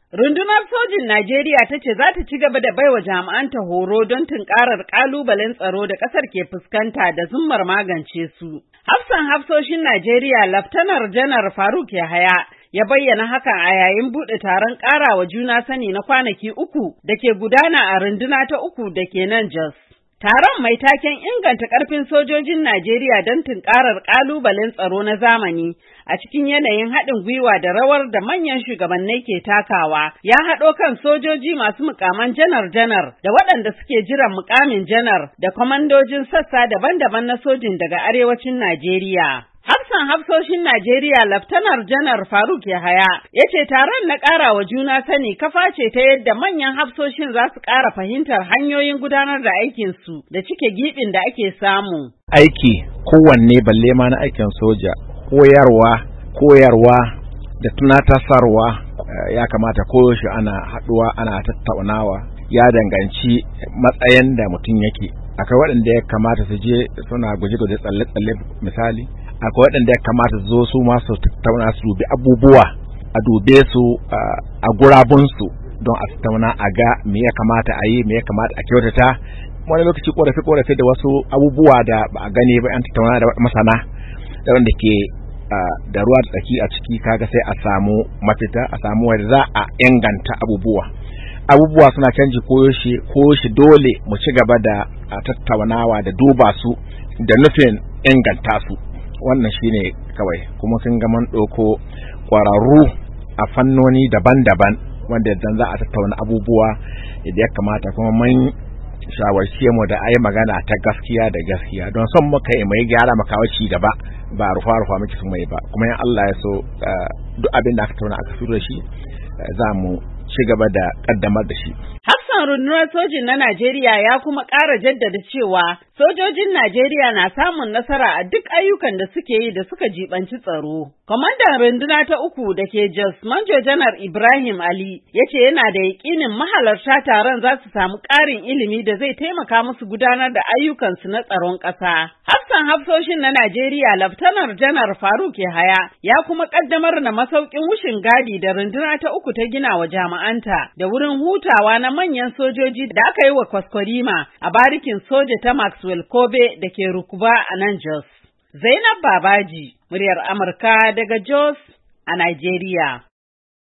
Rundunar sojin Najeriya ta ce za ta ci gaba da baiwa jami'anta horo don tunkarar ƙalubalen tsaro da ƙasar ke fuskanta da zummar magance su. Hafsan hafsoshin Najeriya Laftanar Janar Faruk Yahaya ya bayyana hakan a yayin buɗe taron ƙarawa juna sani na kwanaki 3 da ke gudana a runduna ta 3 da ke nan Jos. Taron mai taken inganta ƙarfin sojojin Najeriya don tunkarar ƙalubalen tsaro na zamani a cikin yanayin haɗin gwiwa da rawar da manyan shugabannai ke takawa ya haɗo kan sojoji masu mukaman janar-janar da waɗanda suke jiran mukamin janar da kwamandojin sassa daban-daban na sojin daga arewacin Najeriya. Hafsan hafsoshin Najeriya Laftanar Janar Faruk Yahaya ya ce taron na ƙara wa juna sani kafa ce ta yadda manyan hafsoshin za su ƙara fahimtar hanyoyin gudanar da aikinsu da cike giɓin da ake samu. Aiki kowanne balle ma na aikin soja, koyarwa da tunatarwa ya kamata koyaushe ana haɗuwa ana tattaunawa ya danganci matsayin da mutum yake. Akwai waɗanda ya kamata su je suna guje-guje tsalle-tsalle misali. Akwai waɗanda ya kamata zo su masu tattauna su dubi abubuwa a dube su a gurabunsu don a tattauna a ga me ya kamata a yi me ya kamata a kyautata. Wani lokaci korafe da wasu abubuwa da ba a gani ba an tattauna da masana da wanda ke da ruwa da tsaki a ciki kaga sai a samu mafita a samu wanda za a inganta abubuwa suna canji koyaushe dole mu ci gaba da tattaunawa da duba su da nufin inganta su. Wannan shine kawai kuma sun ga man ɗauko ƙwararru a fannoni daban-daban wanda idan za a tattauna abubuwa da ya kamata kuma mun shawarce mu da ayi magana ta gaskiya da gaskiya don son muka yi mai gyara makawaci da ba rufa muke sun mai ba kuma in Allah ya so duk abin da aka tauna aka fito da shi za mu ci gaba da kaddamar da shi. Hafsan rundunar sojin na Najeriya ya kuma ƙara jaddada cewa sojojin Najeriya na samun nasara a duk ayyukan da suke yi da suka jibanci tsaro. Kwamandan runduna ta 3 da ke Jos Manjo Janar Ibrahim Ali ya ce yana da yaƙinin mahalarta taron za su samu ƙarin ilimi da zai taimaka musu gudanar da ayyukansu na tsaron ƙasa. Hafsan hafsoshin na Najeriya Laftanar Janar Faruk Yahaya ya kuma ƙaddamar da masaukin wushin gadi da runduna ta 3 ta gina wa jama'anta da wurin hutawa na manyan sojoji da aka yi wa kwaskwarima a barikin soja ta Maxwell Kobe da ke Rukuba a nan Jos. Zainab Babaji, muryar Amurka daga Jos a Najeriya.